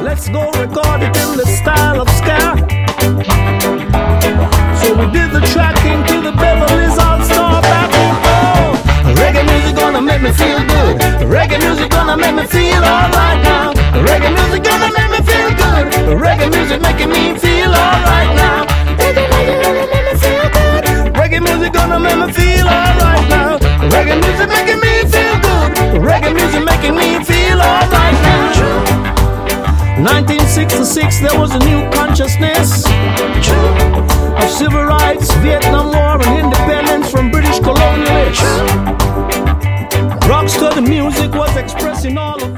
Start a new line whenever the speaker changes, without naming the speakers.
Let's go record it in the style of ska. So we did the tracking to the Beverly's All-Star backing. Oh, reggae music gonna make me feel good. Reggae music gonna make me feel alright now. Reggae music gonna make me feel good. Reggae music making me feel alright now. Reggae music gonna make me feel good. Reggae music gonna make me feel alright now. Reggae music making me feel good. Reggae music making me feel alright now. 1966 there was a new consciousness of civil rights, Vietnam War and independence from British colonialists. Rocksteady music was expressing all of